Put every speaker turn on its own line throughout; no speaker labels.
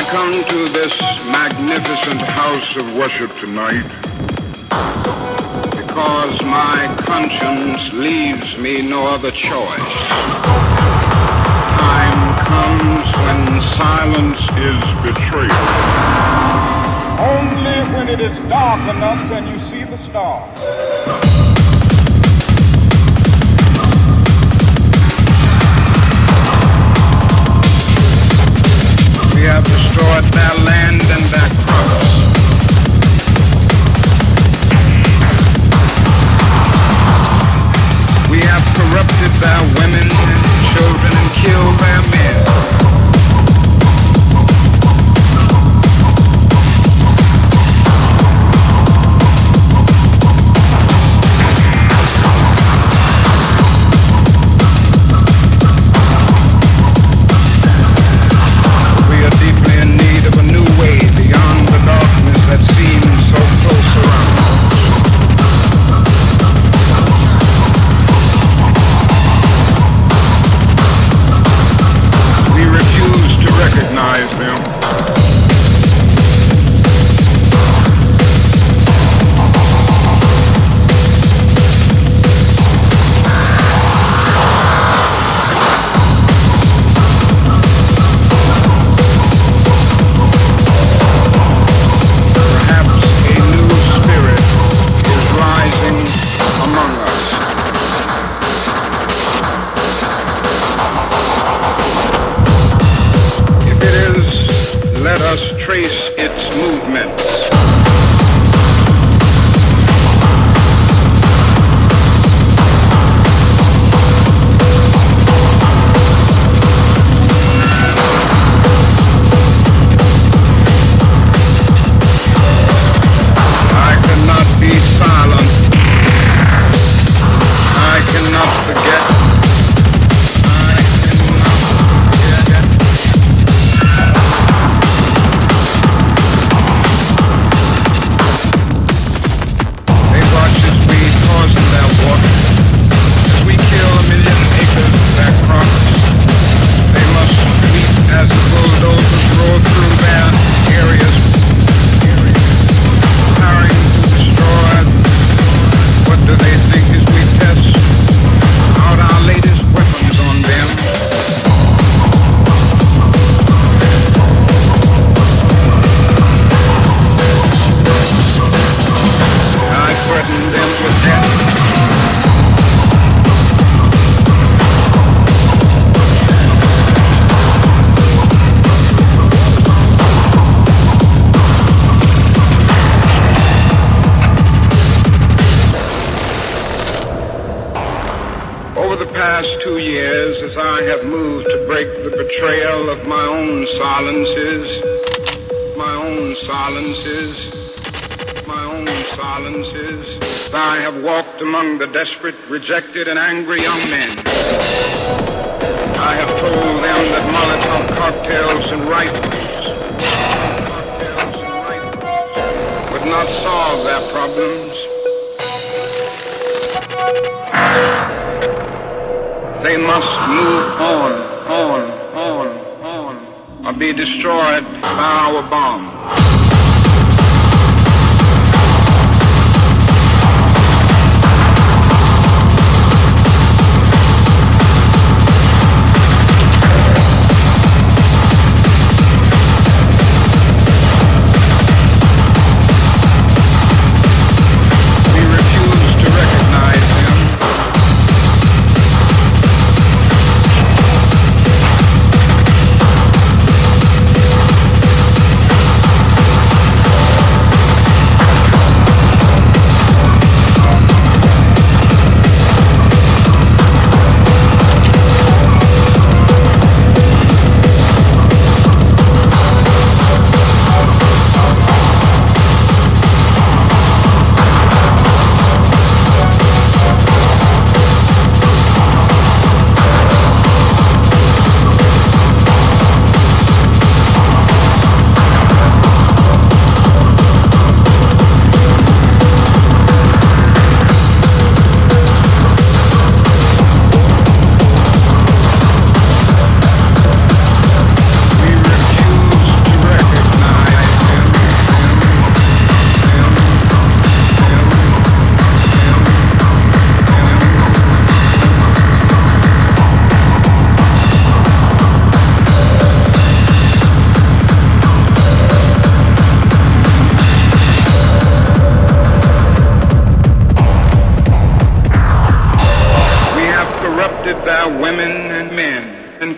come to this magnificent house of worship tonight because my conscience leaves me no other choice. Time comes when silence is betrayal. Only when it is dark enough can you see the stars. We have destroyed their land and their crops. We have corrupted their women and children and killed their men. Among the desperate, rejected, and angry young men. I have told them that Molotov cocktails and rifles would not solve their problems. They must move on, or be destroyed by our bomb.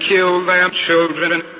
kill their children.